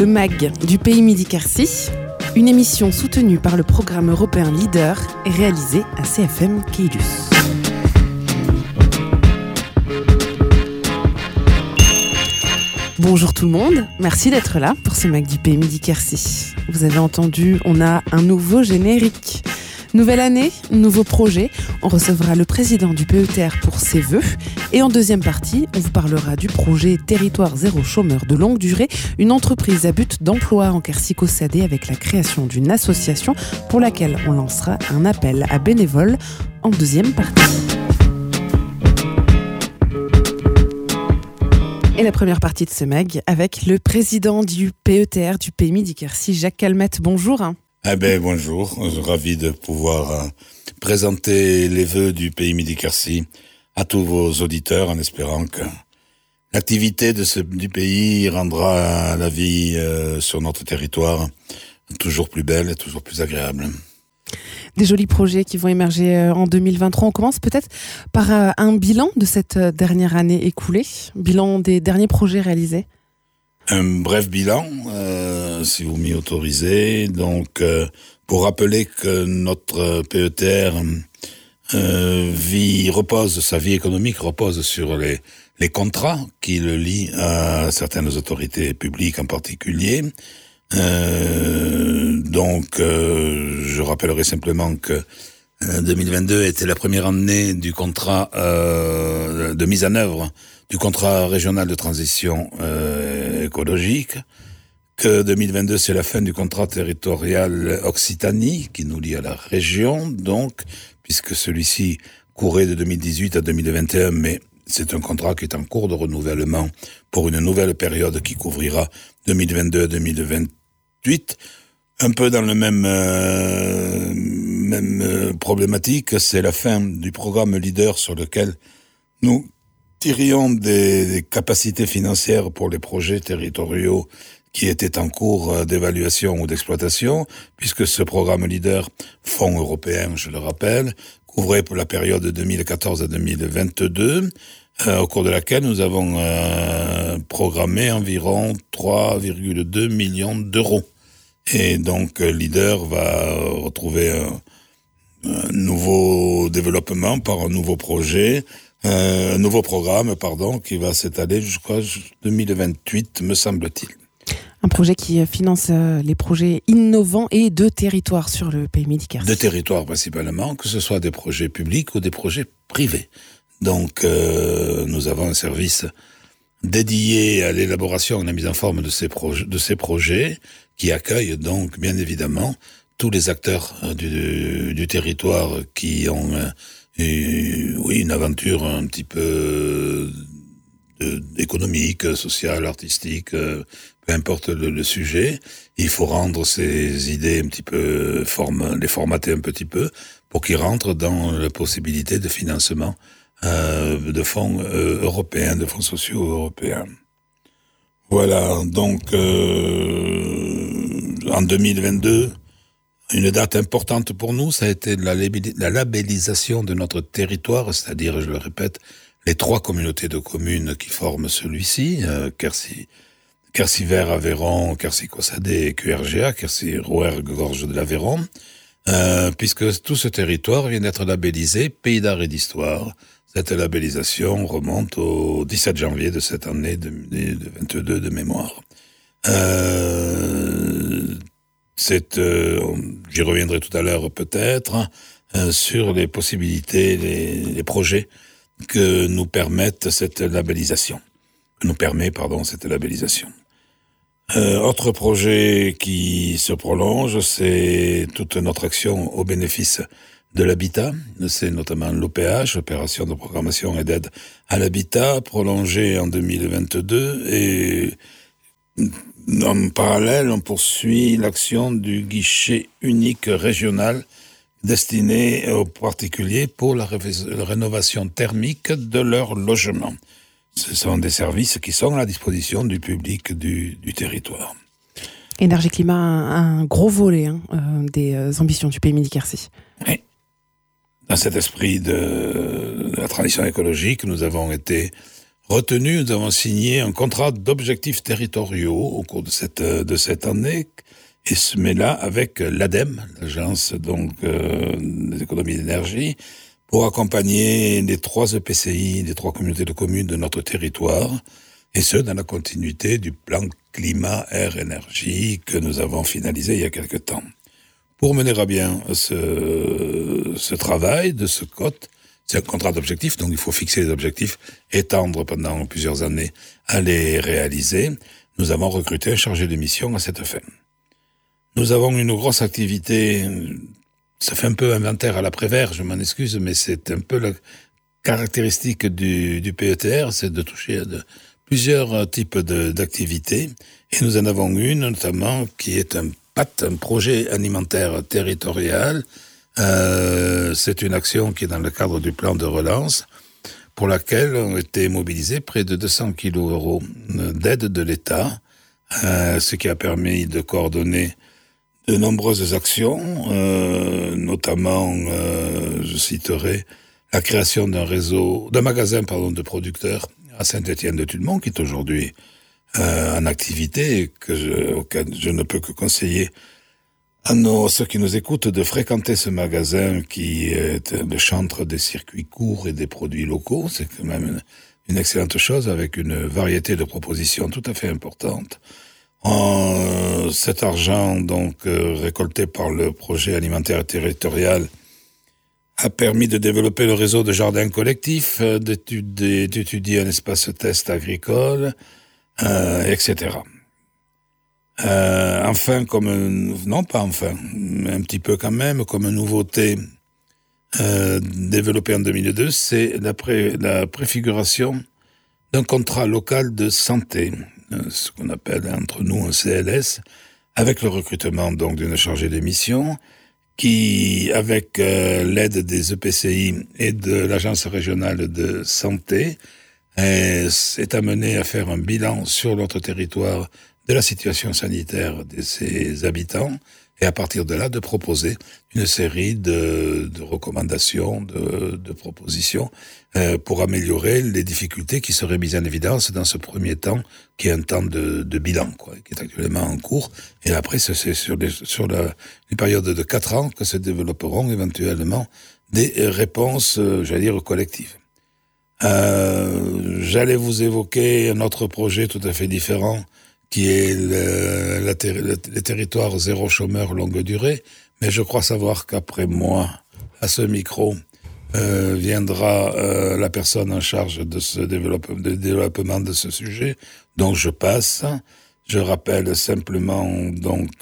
MAG du Pays Midi-Quercy, une émission soutenue par le programme européen Leader et réalisée à CFM Queilus. Bonjour tout le monde, merci d'être là pour ce MAG du Pays Midi-Quercy. Vous avez entendu, on a un nouveau générique. Nouvelle année, nouveau projet, on recevra le président du PETR pour ses vœux et en deuxième partie, on vous parlera du projet Territoire Zéro Chômeur de longue durée, une entreprise à but d'emploi en Quercy-Caussade avec la création d'une association pour laquelle on lancera un appel à bénévoles en deuxième partie. Et la première partie de ce MAG avec le président du PETR du Pays Midi-Quercy, Jacques Calmette. Bonjour. Bonjour, je suis ravi de pouvoir présenter les vœux du Pays Midi-Quercy à tous vos auditeurs en espérant que l'activité du pays rendra la vie sur notre territoire toujours plus belle et toujours plus agréable. Des jolis projets qui vont émerger en 2023. On commence peut-être par un bilan de cette dernière année écoulée, bilan des derniers projets réalisés. Un bref bilan, si vous m'y autorisez. Donc, pour rappeler que notre PETR sa vie économique repose sur les contrats qui le lient à certaines autorités publiques en particulier. Je rappellerai simplement que 2022 était la première année du contrat de mise en œuvre du contrat régional de transition écologique, que 2022 c'est la fin du contrat territorial Occitanie qui nous lie à la région, donc puisque celui-ci courait de 2018 à 2021, mais c'est un contrat qui est en cours de renouvellement pour une nouvelle période qui couvrira 2022 à 2028. Un peu dans le même problématique, c'est la fin du programme Leader sur lequel nous tirions des capacités financières pour les projets territoriaux qui étaient en cours d'évaluation ou d'exploitation, puisque ce programme Leader, fonds européen, je le rappelle, couvrait pour la période 2014 à 2022, au cours de laquelle nous avons programmé environ 3,2 millions d'euros. Et donc, Leader va retrouver un nouveau développement par un nouveau projet, un nouveau programme, qui va s'étaler jusqu'à 2028, me semble-t-il. Un projet qui finance les projets innovants et de territoire sur le Pays Midi-Quercy. De territoire principalement, que ce soit des projets publics ou des projets privés. Donc, nous avons un service dédié à l'élaboration et à la mise en forme de ces projets qui accueillent donc, bien évidemment, tous les acteurs du territoire qui ont une aventure un petit peu économique, sociale, artistique, peu importe le sujet. Il faut rendre ces idées un petit peu, les formater un petit peu pour qu'ils rentrent dans la possibilité de financement de fonds européens, de fonds sociaux européens. Voilà, donc en 2022, une date importante pour nous, ça a été la labellisation de notre territoire, c'est-à-dire, je le répète, les 3 communautés de communes qui forment celui-ci, Quercy Vert, Aveyron, Quercy-Caussade et QRGA, Quercy-Rouergue-Gorge de l'Aveyron, puisque tout ce territoire vient d'être labellisé Pays d'art et d'histoire. Cette labellisation remonte au 17 janvier de cette année de 22 de mémoire. J'y reviendrai tout à l'heure peut-être, sur les possibilités, les projets que nous permettent cette labellisation. Autre projet qui se prolonge, c'est toute notre action au bénéfice de l'habitat. C'est notamment l'OPH, Opération de Programmation et d'Aide à l'Habitat, prolongée en 2022 et en parallèle, on poursuit l'action du guichet unique régional destiné aux particuliers pour la rénovation thermique de leur logement. Ce sont des services qui sont à la disposition du public du territoire. Énergie-climat, un gros volet des ambitions du Pays Midi-Quercy. Oui. Dans cet esprit de la transition écologique, nous avons été retenu, nous avons signé un contrat d'objectifs territoriaux au cours de cette année, et mais là avec l'ADEME, l'agence des économies d'énergie, pour accompagner les 3 EPCI, les 3 communautés de communes de notre territoire, et ce, dans la continuité du plan climat, air, énergie que nous avons finalisé il y a quelque temps. Pour mener à bien ce travail de ce COT, c'est un contrat d'objectifs, donc il faut fixer les objectifs, étendre pendant plusieurs années à les réaliser. Nous avons recruté un chargé de mission à cette fin. Nous avons une grosse activité, ça fait un peu inventaire à l'après-vert, je m'en excuse, mais c'est un peu la caractéristique du PETR, c'est de toucher à plusieurs types d'activités. Et nous en avons une, notamment, qui est un projet alimentaire territorial. C'est une action qui est dans le cadre du plan de relance, pour laquelle ont été mobilisés près de 200 kilos euros d'aide de l'État, ce qui a permis de coordonner de nombreuses actions, notamment, je citerai, la création d'un magasin de producteurs à Saint-Étienne-de-Tudemont, qui est aujourd'hui en activité, auquel je ne peux que conseiller à ceux qui nous écoutent de fréquenter ce magasin qui est le chantre des circuits courts et des produits locaux. C'est quand même une excellente chose, avec une variété de propositions tout à fait importante. Cet argent, donc, récolté par le projet alimentaire territorial, a permis de développer le réseau de jardins collectifs, d'étudier un espace test agricole, etc. Enfin, non pas enfin, mais un petit peu quand même, comme une nouveauté développée en 2002, c'est la préfiguration d'un contrat local de santé, ce qu'on appelle entre nous un CLS, avec le recrutement donc d'une chargée de mission, qui, avec l'aide des EPCI et de l'Agence régionale de santé, est amené à faire un bilan sur notre territoire de la situation sanitaire de ses habitants, et à partir de là, de proposer une série de recommandations, de propositions pour améliorer les difficultés qui seraient mises en évidence dans ce premier temps, qui est un temps de bilan, qui est actuellement en cours. Et après, c'est sur une période de 4 ans que se développeront éventuellement des réponses, collectives. J'allais vous évoquer un autre projet tout à fait différent, qui est les territoires zéro chômeur longue durée, mais je crois savoir qu'après moi, à ce micro, viendra la personne en charge de ce développement de ce sujet. Donc je passe. Je rappelle simplement, donc,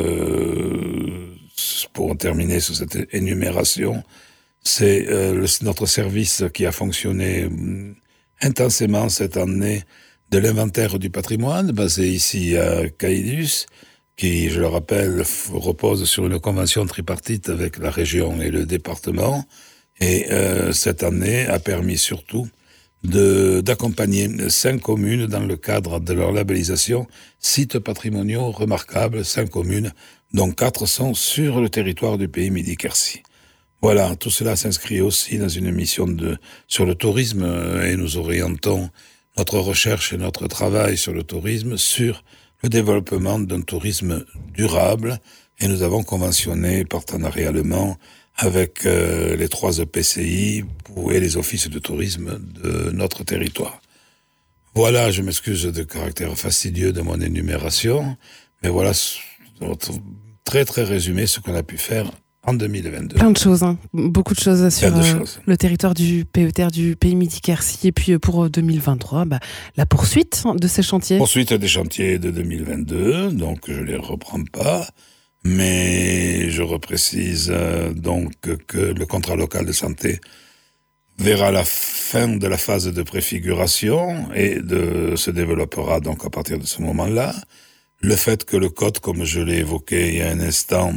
pour terminer sur cette énumération, c'est notre service qui a fonctionné intensément cette année, de l'inventaire du patrimoine, basé ici à Caïdus, qui, je le rappelle, repose sur une convention tripartite avec la région et le département, et cette année a permis surtout d'accompagner 5 communes dans le cadre de leur labellisation sites patrimoniaux remarquables, 5 communes, dont 4 sont sur le territoire du pays Midi-Quercy. Voilà, tout cela s'inscrit aussi dans une mission sur le tourisme, et nous orientons notre recherche et notre travail sur le tourisme sur le développement d'un tourisme durable, et nous avons conventionné partenarialement avec les 3 EPCI et les offices de tourisme de notre territoire. Voilà, je m'excuse de caractère fastidieux de mon énumération, mais voilà, très très résumé ce qu'on a pu faire en 2022. Plein de choses, beaucoup de choses sur le territoire du PETR du pays Midi-Quercy. Et puis pour 2023, la poursuite de ces chantiers. Poursuite des chantiers de 2022, donc je ne les reprends pas, mais je reprécise donc que le contrat local de santé verra la fin de la phase de préfiguration et se développera donc à partir de ce moment-là. Le fait que le code, comme je l'ai évoqué il y a un instant,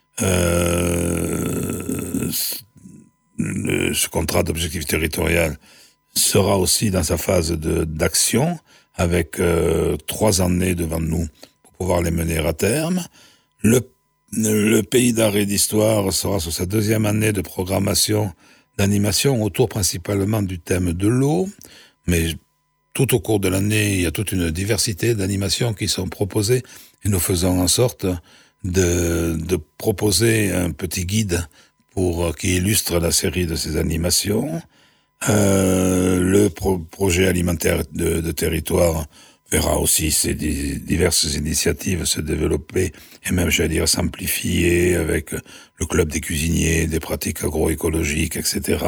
ce contrat d'objectif territorial sera aussi dans sa phase d'action, avec 3 années devant nous pour pouvoir les mener à terme. Le pays d'art et d'histoire sera sur sa 2e année de programmation d'animation autour principalement du thème de l'eau, mais tout au cours de l'année, il y a toute une diversité d'animations qui sont proposées et nous faisons en sorte de proposer un petit guide qui illustre la série de ces animations. Le projet alimentaire de territoire verra aussi ces diverses initiatives se développer et même, j'allais dire, s'amplifier avec le club des cuisiniers, des pratiques agroécologiques, etc.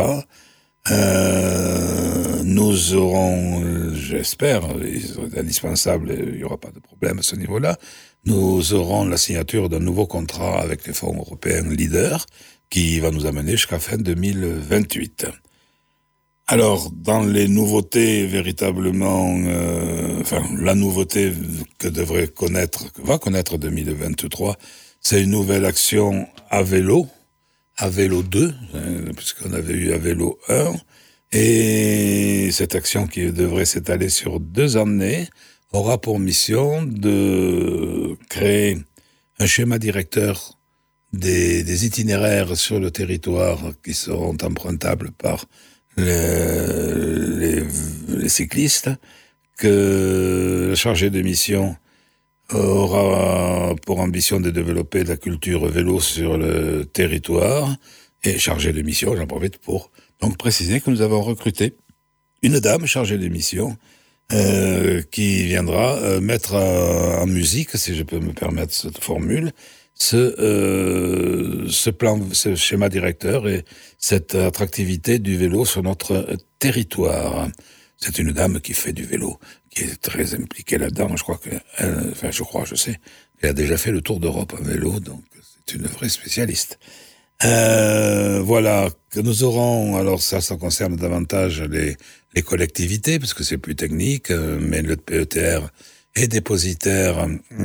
Nous aurons, j'espère, c'est indispensable, il n'y aura pas de problème à ce niveau-là, nous aurons la signature d'un nouveau contrat avec les fonds européens Leader qui va nous amener jusqu'à fin 2028. Alors, dans les nouveautés véritablement, la nouveauté que va connaître 2023, c'est une nouvelle action à vélo 2, puisqu'on avait eu à vélo 1, et cette action qui devrait s'étaler sur 2 années aura pour mission de créer un schéma directeur des itinéraires sur le territoire qui seront empruntables par les cyclistes, que le chargé de mission aura pour ambition de développer la culture vélo sur le territoire, et chargé de mission, j'en profite pour donc préciser que nous avons recruté une dame chargée de mission qui viendra mettre en musique, si je peux me permettre cette formule, ce plan, ce schéma directeur et cette attractivité du vélo sur notre territoire. C'est une dame qui fait du vélo, qui est très impliquée là-dedans. Je sais qu'elle a déjà fait le tour d'Europe en vélo, donc c'est une vraie spécialiste. Voilà, que nous aurons, alors ça concerne davantage les collectivités, parce que c'est plus technique, mais le PETR est dépositaire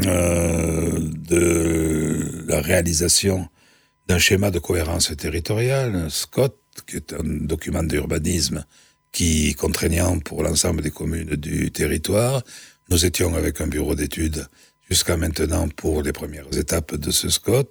de la réalisation d'un schéma de cohérence territoriale, un SCOT, qui est un document d'urbanisme qui est contraignant pour l'ensemble des communes du territoire. Nous étions avec un bureau d'études jusqu'à maintenant pour les premières étapes de ce SCOT.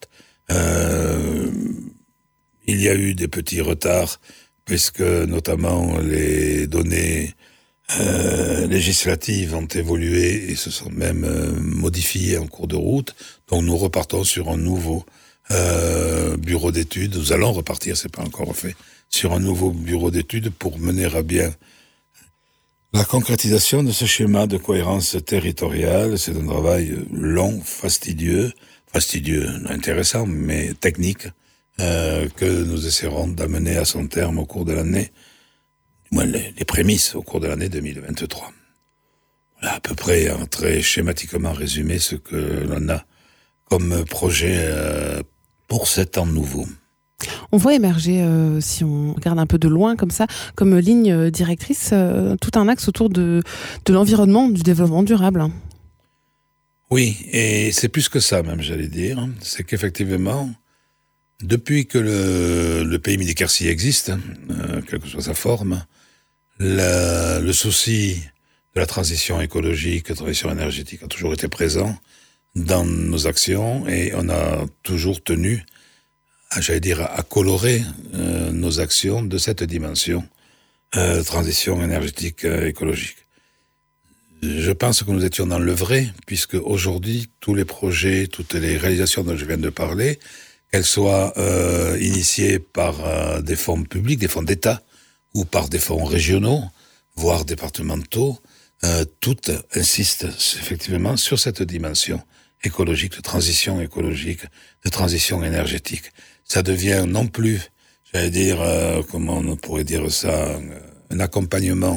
Il y a eu des petits retards, puisque notamment les données législatives ont évolué et se sont même modifiées en cours de route. Donc nous repartons sur un nouveau bureau d'études. Nous allons repartir, c'est pas encore fait, sur un nouveau bureau d'études pour mener à bien la concrétisation de ce schéma de cohérence territoriale. C'est un travail long, fastidieux, intéressant, mais technique, que nous essaierons d'amener à son terme au cours de l'année, du moins les prémices au cours de l'année 2023. Voilà à peu près, très schématiquement résumé, ce que l'on a comme projet pour 7 ans nouveaux. On voit émerger, si on regarde un peu de loin comme ça, comme ligne directrice, tout un axe autour de l'environnement, du développement durable. Oui, et c'est plus que ça même, j'allais dire. C'est qu'effectivement, depuis que le pays Midi Quercy existe, quelle que soit sa forme, le souci de la transition écologique, de la transition énergétique a toujours été présent dans nos actions, et on a toujours tenu à colorer nos actions de cette dimension, transition énergétique écologique. Je pense que nous étions dans le vrai, puisque aujourd'hui, tous les projets, toutes les réalisations dont je viens de parler, qu'elles soient initiées par des fonds publics, des fonds d'État, ou par des fonds régionaux, voire départementaux, toutes insistent effectivement sur cette dimension écologique, de transition écologique, de transition énergétique. Ça devient non plus, comment on pourrait dire ça, un accompagnement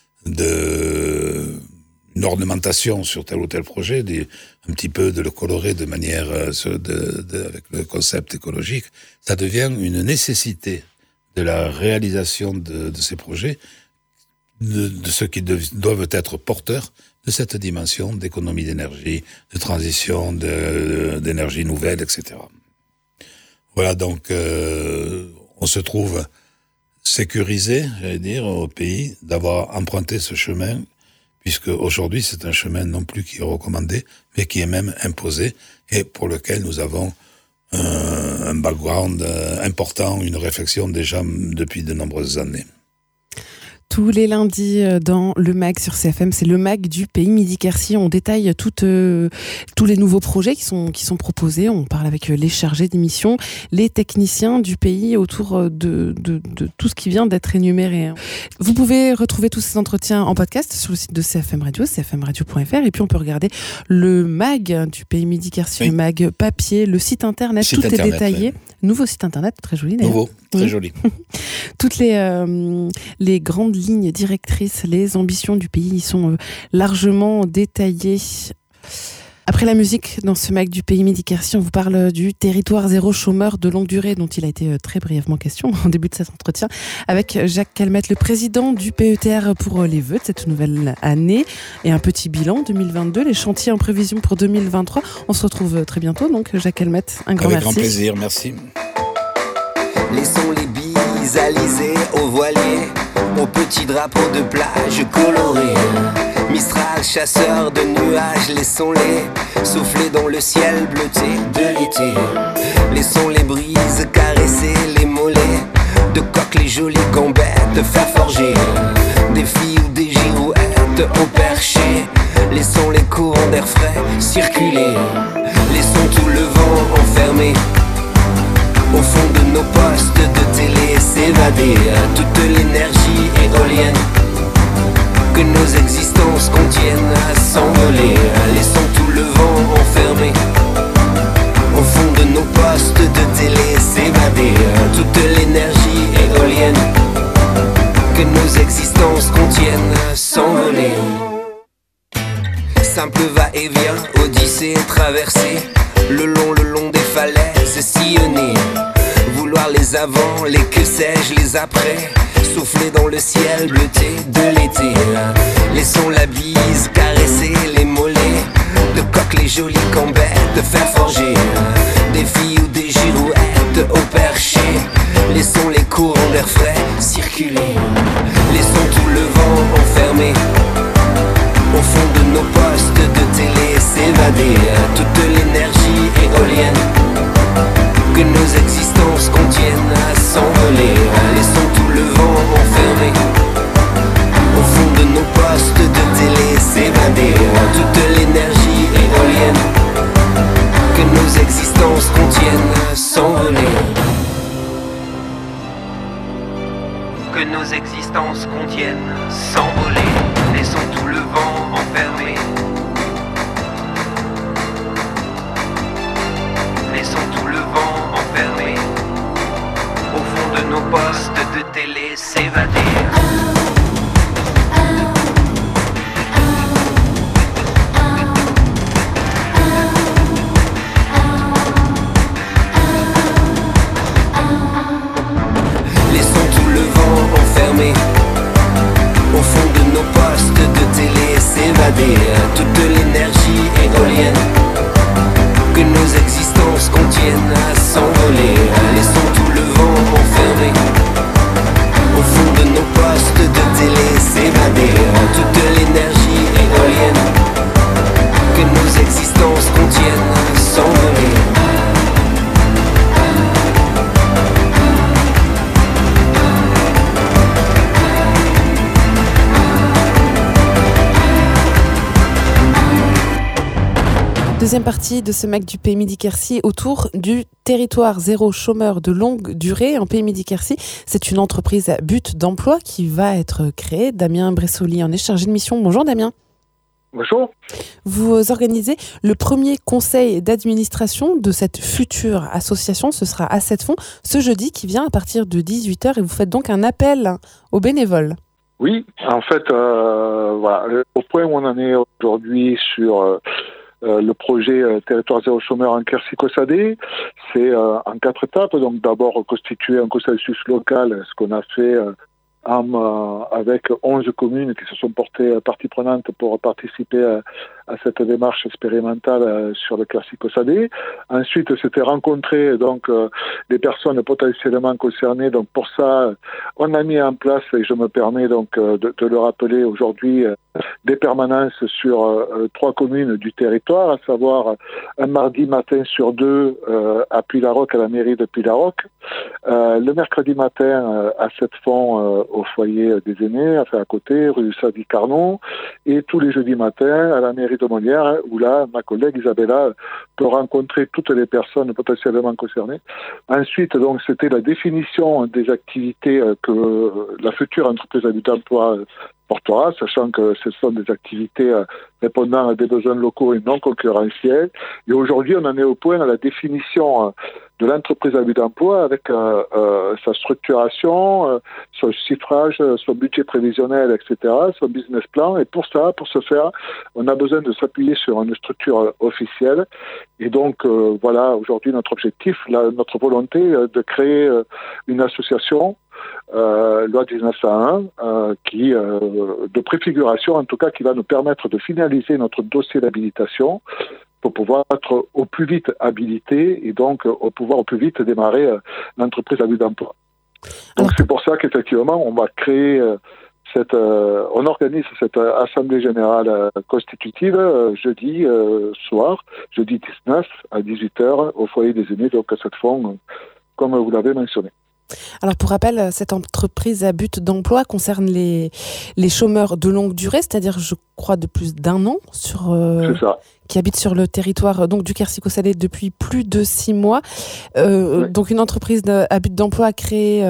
une ornementation sur tel ou tel projet, un petit peu de le colorer de manière avec le concept écologique. Ça devient une nécessité de la réalisation de ces projets, de ceux qui doivent être porteurs de cette dimension d'économie d'énergie, de transition d'énergie nouvelle, etc. Voilà, donc on se trouve sécurisé, au pays, d'avoir emprunté ce chemin, puisque aujourd'hui c'est un chemin non plus qui est recommandé, mais qui est même imposé, et pour lequel nous avons un background important, une réflexion déjà depuis de nombreuses années. Tous les lundis dans le MAG sur CFM, c'est le MAG du Pays Midi-Quercy. On détaille tous les nouveaux projets qui sont proposés. On parle avec les chargés d'émission, les techniciens du pays autour de tout ce qui vient d'être énuméré. Vous pouvez retrouver tous ces entretiens en podcast sur le site de CFM Radio, cfmradio.fr. Et puis on peut regarder le MAG du Pays Midi-Quercy, le MAG papier, le site internet, tout est détaillé. Ouais. Nouveau site internet, très joli d'ailleurs. Nouveau, très joli. Toutes les grandes lignes directrices, les ambitions du pays sont largement détaillées. Après la musique, dans ce MAG du Pays Midi-Quercy, on vous parle du territoire zéro chômeur de longue durée dont il a été très brièvement question en début de cet entretien avec Jacques Calmettes, le président du PETR pour les vœux de cette nouvelle année et un petit bilan 2022, les chantiers en prévision pour 2023. On se retrouve très bientôt, donc Jacques Calmettes, un grand merci. Avec grand plaisir, merci. Laissons les bises alisées aux voiliers, aux petits drapeaux de plage colorés. Mistral, chasseur de nuages, laissons-les souffler dans le ciel bleuté de l'été. Laissons les brises caresser les mollets de coques, les jolies gambettes faire forger des filles ou des girouettes au perché. Laissons les courants d'air frais circuler. Laissons tout le vent enfermé au fond de nos postes de télé s'évader. Toute l'énergie éolienne que nos existences contiennent à s'envoler. Laissons tout le vent enfermé au fond de nos postes de télé s'évader. Toute l'énergie éolienne que nos existences contiennent à s'envoler. Simple va-et-vient, odyssée traversée, le long des falaises sillonnées. Vouloir les avant, les que sais-je, les après, souffler dans le ciel bleuté de l'été. Laissons la bise caresser les mollets de coques, les jolies gambettes faire forger des filles ou des girouettes au perché. Laissons les courants d'air frais circuler. Laissons tout le vent enfermé au fond de nos postes de télé s'évader. Toute l'énergie éolienne que nos existences contiennent à s'envoler. Laissons tout le vent enfermé au fond de nos postes de télé s'évader. Toute l'énergie éolienne que nos existences contiennent à s'envoler. Que nos existences contiennent s'envoler. Laissons tout le vent enfermé. Laissons tout le vent enfermé au fond de nos postes de télé s'évader. Laissons tout le vent enfermé au fond de nos postes de télé s'évader. Toute l'énergie éolienne que nos existences contiennent à s'envoler. Laissons tout le vent enfermé au fond de nos postes de télé s'évader. Toute l'énergie éolienne que nos existences contiennent à s'envoler. Deuxième partie de ce MAG du Pays Midi-Quercy autour du territoire zéro chômeur de longue durée en Pays Midi-Quercy. C'est une entreprise à but d'emploi qui va être créée. Damien Bressoli en est chargé de mission. Bonjour Damien. Bonjour. Vous organisez le premier conseil d'administration de cette future association. Ce sera Asset Fonds ce jeudi qui vient à partir de 18h et vous faites donc un appel aux bénévoles. Oui, en fait, voilà, au point où on en est aujourd'hui sur le projet Territoire zéro chômeur en Quercy-Caussade, c'est en 4 étapes. Donc d'abord constituer un consensus local, ce qu'on a fait avec 11 communes qui se sont portées partie prenante pour participer à cette démarche expérimentale sur le Quercy-Caussade. Ensuite, c'était rencontrer donc des personnes potentiellement concernées. Donc pour ça, on a mis en place, et je me permets donc de le rappeler aujourd'hui, des permanences sur 3 communes du territoire, à savoir un mardi matin sur 2 à Puylaroc, à la mairie de Puylaroc, le mercredi matin à Sept-Fonds au foyer des aînés, enfin à côté, rue Sadi-Carnot, et tous les jeudis matins à la mairie de Molière, où là, ma collègue Isabella peut rencontrer toutes les personnes potentiellement concernées. Ensuite, donc, c'était la définition des activités que la future entreprise à but d'emploi portera, sachant que ce sont des activités répondant à des besoins locaux et non concurrentiels. Et aujourd'hui, on en est au point à la définition de l'entreprise à but d'emploi avec sa structuration, son chiffrage, son budget prévisionnel, etc., son business plan. Et pour ce faire, on a besoin de s'appuyer sur une structure officielle. Et donc, voilà, aujourd'hui, notre objectif, notre volonté de créer une association loi 1901 de préfiguration, en tout cas, qui va nous permettre de finaliser notre dossier d'habilitation pour pouvoir être au plus vite habilité et donc pouvoir au plus vite démarrer l'entreprise à but d'emploi. Donc c'est pour ça qu'effectivement, on va créer on organise cette assemblée générale constitutive jeudi soir, jeudi 19 à 18h au foyer des aînés, donc à Sept-Fonds, comme vous l'avez mentionné. Alors pour rappel, cette entreprise à but d'emploi concerne les chômeurs de longue durée, c'est-à-dire je crois de plus d'1 an, C'est ça. Qui habitent sur le territoire donc du Quercy-Cossalé depuis plus de 6 mois. Oui. Donc une entreprise à but d'emploi a créé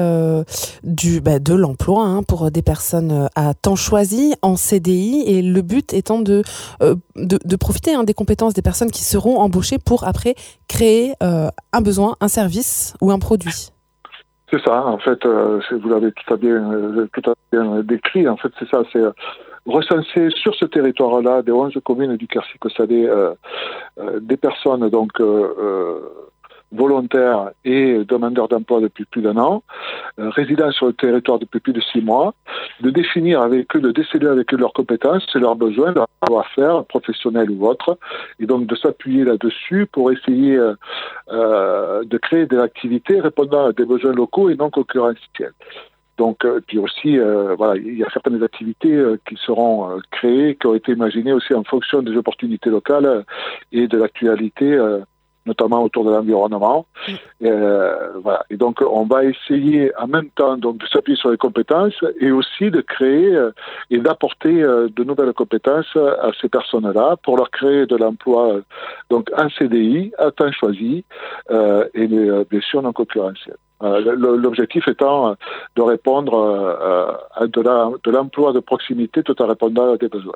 de l'emploi pour des personnes à temps choisi en CDI, et le but étant de profiter des compétences des personnes qui seront embauchées pour après créer un besoin, un service ou un produit. C'est ça, en fait, vous l'avez tout à bien décrit. En fait, c'est ça, c'est recenser sur ce territoire-là, des 11 communes du Quercy-Cossalé, des personnes donc volontaires et demandeurs d'emploi depuis plus d'1 an, résidant sur le territoire depuis plus de 6 mois, de définir avec eux, de déceler avec eux leurs compétences, leurs besoins, leurs savoir-faire, professionnels ou autres, et donc de s'appuyer là-dessus pour essayer de créer des activités répondant à des besoins locaux et non concurrentiels. Donc, puis aussi, voilà, il y a certaines activités qui seront créées, qui ont été imaginées aussi en fonction des opportunités locales et de l'actualité, notamment autour de l'environnement. Voilà. Et donc, on va essayer en même temps donc de s'appuyer sur les compétences et aussi de créer et d'apporter de nouvelles compétences à ces personnes-là pour leur créer de l'emploi donc en CDI, à temps choisi et bien sûr non concurrentiel. L'objectif étant de répondre à de l'emploi de proximité tout en répondant à des besoins.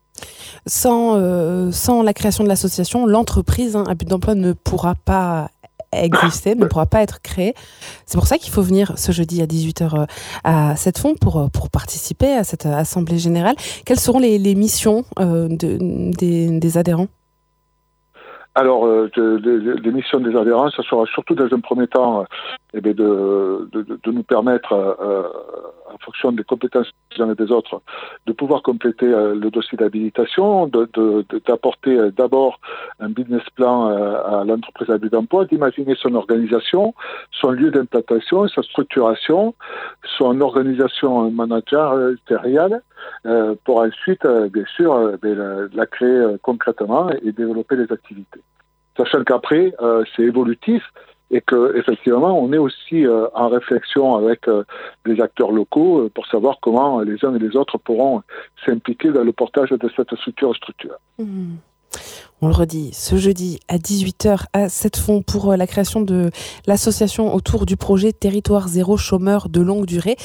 Sans la création de l'association, l'entreprise à but d'emploi ne pourra pas exister, ne pourra pas être créée. C'est pour ça qu'il faut venir ce jeudi à 18h à Sept-Fonds pour participer à cette assemblée générale. Quelles seront les missions des adhérents ? Alors, les missions des adhérents, ça sera surtout dans un premier temps de nous permettre, en fonction des compétences des uns et des autres, de pouvoir compléter le dossier d'habilitation, d'apporter d'abord un business plan à l'entreprise à but d'emploi, d'imaginer son organisation, son lieu d'implantation, sa structuration, son organisation managériale, pour ensuite, bien sûr, la créer concrètement et développer les activités. Sachant qu'après, c'est évolutif et qu'effectivement, on est aussi en réflexion avec des acteurs locaux pour savoir comment les uns et les autres pourront s'impliquer dans le portage de cette structure. On le redit, ce jeudi à 18h à Sept-Fonds pour la création de l'association autour du projet Territoire Zéro Chômeur de longue durée.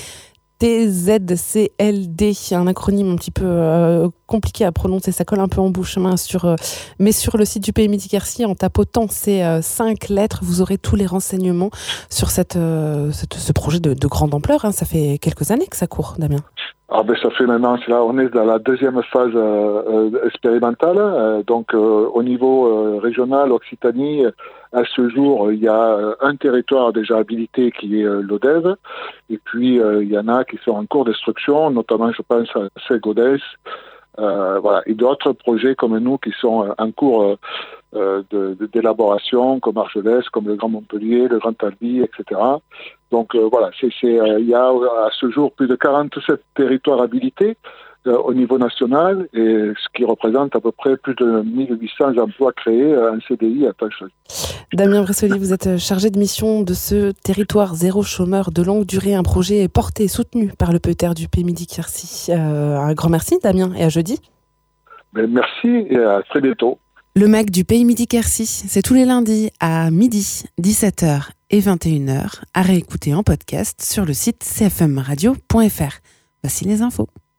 TZCLD, un acronyme un petit peu compliqué à prononcer, ça colle un peu en bouche, mais sur le site du Pays Midi Quercy, en tapotant ces 5 lettres, vous aurez tous les renseignements sur ce projet de grande ampleur. Ça fait quelques années que ça court, Damien. Ça fait maintenant, on est dans la deuxième phase expérimentale. Donc, au niveau régional, Occitanie, à ce jour, il y a un territoire déjà habilité qui est l'ODEV. Et puis, il y en a qui sont en cours d'instruction, notamment, je pense, à Segodès. Voilà. Et d'autres projets comme nous qui sont en cours d'élaboration, comme Argelès, comme le Grand Montpellier, le Grand Albi, etc. Donc voilà, il y a à ce jour plus de 47 territoires habilités, au niveau national, et ce qui représente à peu près plus de 1800 emplois créés en CDI à temps choisi. Damien Bressoli, vous êtes chargé de mission de ce territoire zéro chômeur de longue durée, un projet porté et soutenu par le PETER du Pays Midi-Quercy. Un grand merci Damien, et à jeudi. Merci et à très bientôt. Le MAG du Pays Midi-Quercy, c'est tous les lundis à midi, 17h et 21h, à réécouter en podcast sur le site cfmradio.fr. Voici les infos.